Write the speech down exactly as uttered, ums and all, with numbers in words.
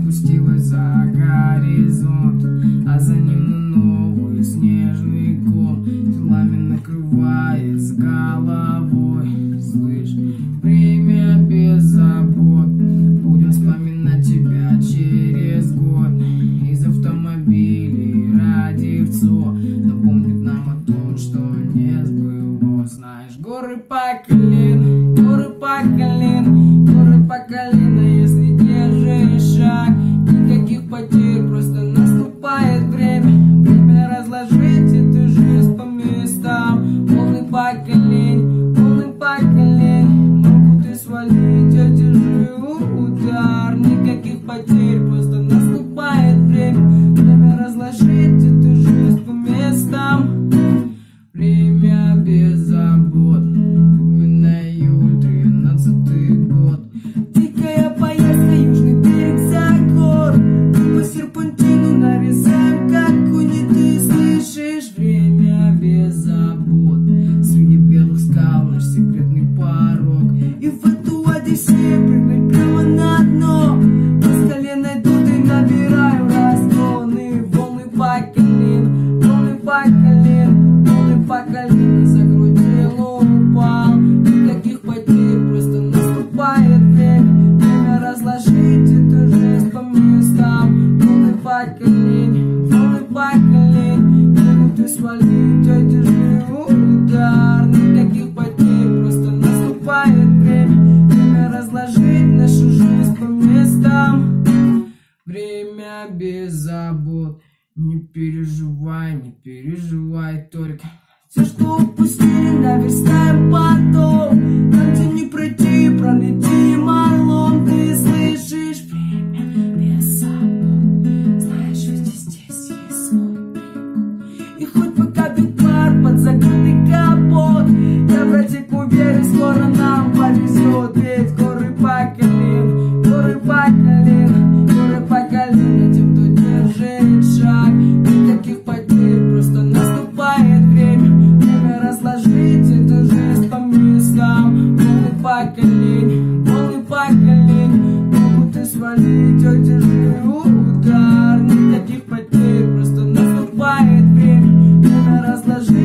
опустилась за горизонт, а за ним на новый снежный ком телами накрывает с головой. Слышь, время без забот, будем вспоминать тебя через год. Из автомобилей радиовцо напомнит нам о том, что не сбылось. Знаешь, горы по колено, горы по колено, горы по колено, если держишь шаг. Никаких потерь, просто наступает время. Время разложить эту жизнь по местам. Волны по колени, волны по колени, могут и свалить тяжелый удар. Никаких потерь, просто наступает время. Время разложить эту жизнь по местам. Время без забот. Вспоминаю тринадцатый год. Дикая поездка, южный берег за гор. Мы по серпантину нарезаем, как куни, ты слышишь? Время без забот. Среди белых скал наш секретный порог. И в эту Одиссею прыгнуть прямо на дно. По колено идут и набираю разгоны. Волны по колено, волны по колено, волны по колено, закрутил, упал. Никаких потерь, просто наступает время. Время разложить эту жизнь по местам. Волны по колени, волны по колени, могут и свалить тяжелый удар. Никаких потерь, просто наступает время. Время разложить нашу жизнь по местам. Время без забот. Не переживай, не переживай только. Все, что упустили, наверстаем потом. Там, где не пройти, пролетим орлом. Ты слышишь? Время без забот. Знаешь, ведь здесь есть свой прикол. И хоть пока бит пар под закрытый капот, я в этих уверен, скоро нам повезет. Ведь горы по колено, горы по колено, горы по колено тем, кто держит шаг. Никаких потерь, просто наступает время. Время разложить эту жизнь по местам. Волны по колени, волны по колени, могут и свалить тяжелый удар. Никаких потерь, просто наступает время. Время разложить